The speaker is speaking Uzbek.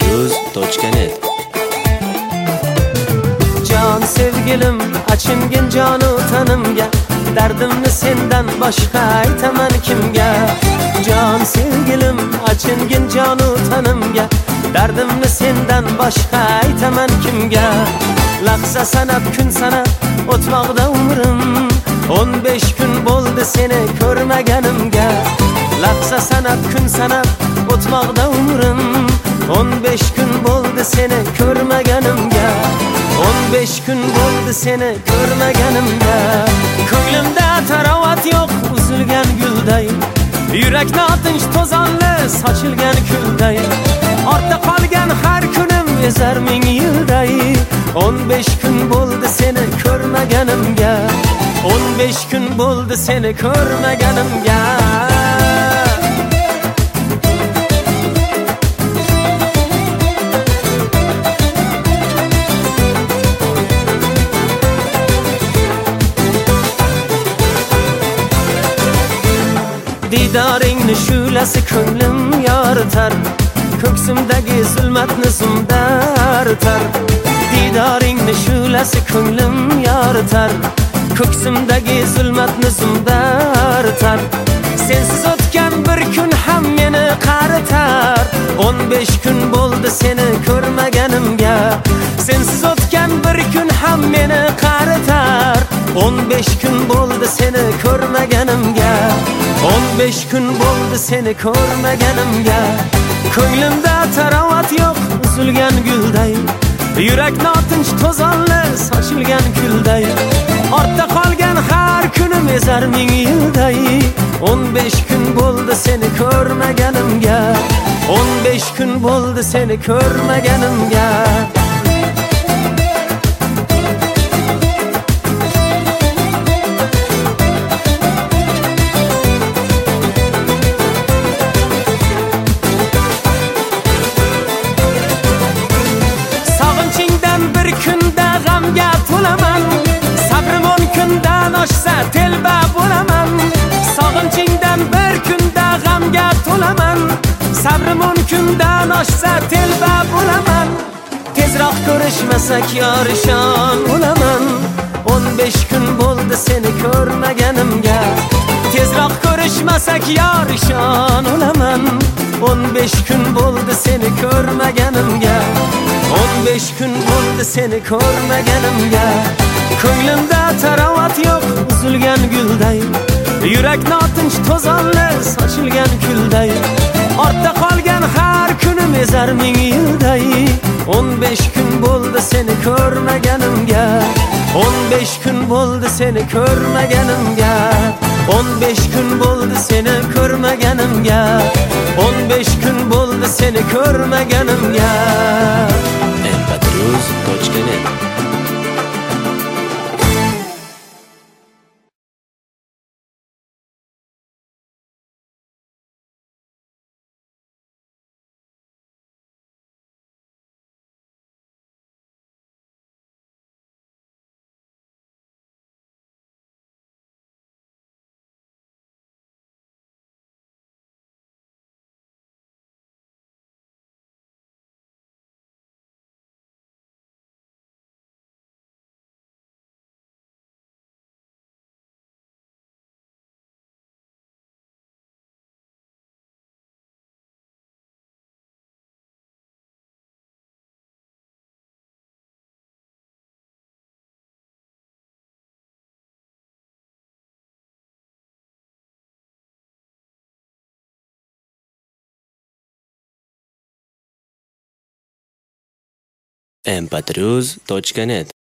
mp3.net. Can sevgilim, açingin canu tanımga, dardimni sendan boshqa aytaman kimga? Can sevgilim, açingin canu tanımga, dardimni sendan boshqa aytaman kimga? Lahza sanab kun sanab o'tmoqda umrim, 15 kun bo'ldi seni ko'rmaganimga. Lahza sanab kun sanab o'tmoqda umrim, 15 kun bo'ldi seni ko'rmaganimga. 15 kun bo'ldi seni ko'rmaganimga. Ko'nglimda tarovat yo'q, uzilgan gulday, yurak notinch to'zonli sochilgan kulday. Ortda qolgan har kunim ezar ming yilday. 15 kun bo'ldi seni ko'rmaganimga. 15 kun bo'ldi seni ko'rmaganimga. Didoringni shulasi ko'nglim yoritar, ko'ksimdagi zulmatni zumda aritar. Didoringni shulasi ko'nglim yoritar, ko'ksimdagi zulmatni zumda aritar. Sensiz o'tgan bir kun ham meni qaritar. 15 kun bo'ldi seni ko'rmaganimga. Sensiz o'tgan bir kun ham meni qaritar. 15 kun bo'ldi seni ko'rmaganimga. 15 kun bo'ldi seni ko'rmaganimga. Ko'nglimda tarovat yo'q, uzilgan gulday, yurak notinch to'zonli sochilgan kulday. Ortda qolgan har kunim ezar ming yilday. 15 kun bo'ldi seni ko'rmaganimga. 15 kun bo'ldi seni ko'rmaganimga. Sabrim 10 kundan oshsa telba bo'laman. Sog'inchingdan bir kunda g'amga to'laman. Sabrim 10 kundan oshsa telba bo'laman. Tezroq ko'rishmasak yorishon bo'laman. 15 kun bo'ldi seni ko'rmaganimga. Tezroq ko'rishmasak yorishon bo'laman. 15 kun bo'ldi seni ko'rmaganimga. 15 kun bo'ldi seni ko'rmaganimga. Ko'nglimda tarovat yo'q, uzilgan gulday, yurak notinch to'zonli sochilgan kulday. Ortda qolgan har kunim ezar ming yilday. 15 kun bo'ldi seni ko'rmaganimga. 15 kun bo'ldi seni ko'rmaganimga. 15 kun bo'ldi seni ko'rmaganimga. 15 kun bo'ldi seni ko'rmaganimga. mp3.net. mp3.net.